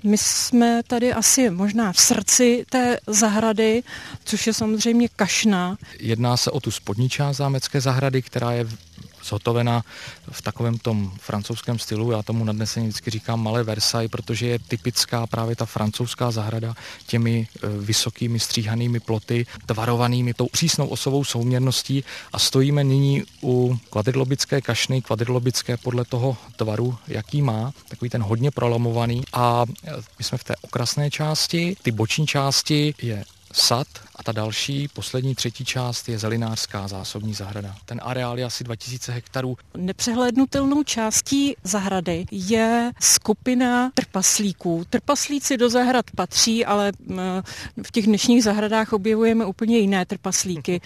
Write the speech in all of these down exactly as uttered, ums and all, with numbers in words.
My jsme tady asi možná v srdci té zahrady, což je samozřejmě Kašna. Jedná se o tu spodní část zámecké zahrady, která je zhotovena v takovém tom francouzském stylu. Já tomu nadneseně vždycky říkám Malé Versailles, protože je typická právě ta francouzská zahrada těmi vysokými stříhanými ploty, tvarovanými tou přísnou osovou souměrností a stojíme nyní u kvadrilobické kašny, kvadrilobické podle toho tvaru, jaký má, takový ten hodně prolamovaný a my jsme v té okrasné části, ty boční části je sad a ta další, poslední třetí část je zelinářská zásobní zahrada. Ten areál je asi dva tisíce hektarů. Nepřehlédnutelnou částí zahrady je skupina trpaslíků. Trpaslíci do zahrad patří, ale v těch dnešních zahradách objevujeme úplně jiné trpaslíky.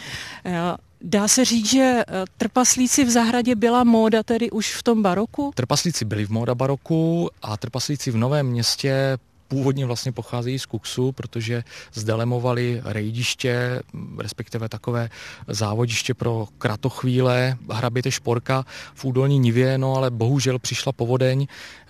Dá se říct, že trpaslíci v zahradě byla móda tedy už v tom baroku? Trpaslíci byli v móda baroku a trpaslíci v Novém Městě původně vlastně pocházejí z Kuxu, protože zde lemovali rejdiště, respektive takové závodiště pro kratochvíle, hraběte Šporka v údolní nivě, no ale bohužel přišla povodeň, e,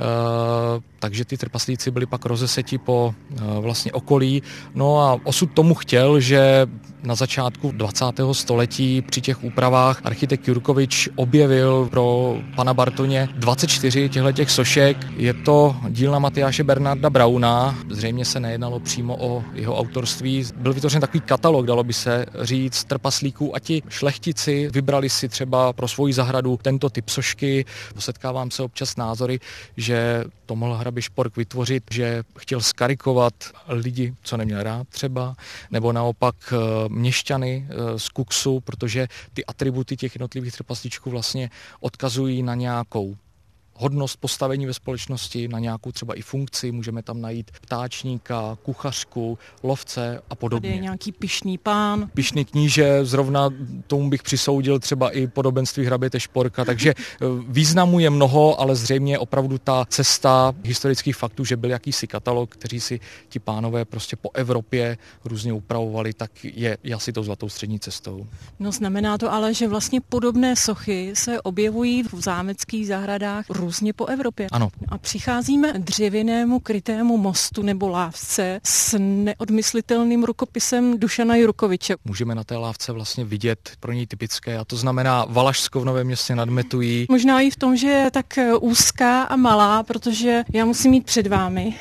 takže ty trpaslíci byli pak rozeseti po e, vlastně okolí. No a osud tomu chtěl, že na začátku dvacátého století při těch úpravách architekt Jurkovič objevil pro pana Bartoně dvacet čtyři těchto sošek. Je to dílna Matyáše Bernarda Brauna. Zřejmě se nejednalo přímo o jeho autorství. Byl vytvořen takový katalog, dalo by se říct, trpaslíků a ti šlechtici vybrali si třeba pro svoji zahradu tento typ sošky. Setkávám se občas názory, že to mohl hrabě Špork vytvořit, že chtěl skarikovat lidi, co neměl rád třeba, nebo naopak měšťany z Kuxu, protože ty atributy těch jednotlivých trpaslíčků vlastně odkazují na nějakou hodnost postavení ve společnosti, na nějakou třeba i funkci, můžeme tam najít ptáčníka, kuchařku, lovce a podobně. Tady je nějaký pyšný pán. Pyšný kníže, zrovna tomu bych přisoudil třeba i podobenství hraběte Šporka, takže významu je mnoho, ale zřejmě opravdu ta cesta historických faktů, že byl jakýsi katalog, kteří si ti pánové prostě po Evropě různě upravovali, tak je, je asi tou zlatou střední cestou. No znamená to ale, že vlastně podobné sochy se objevují v zámeckých zahradách různě po Evropě. Ano. A přicházíme dřevěnému krytému mostu nebo lávce s neodmyslitelným rukopisem Dušana Jurkoviče. Můžeme na té lávce vlastně vidět pro něj typické, a to znamená Valašsko v Novém Městě nad Metují. Možná i v tom, že je tak úzká a malá, protože já musím jít před vámi.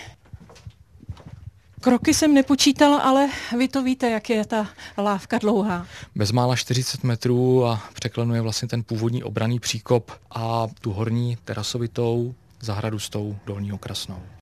Kroky jsem nepočítala, ale vy to víte, jak je ta lávka dlouhá. Bezmála čtyřicet metrů a překlenuje vlastně ten původní obranný příkop a tu horní terasovitou zahradu s tou dolní okrasnou.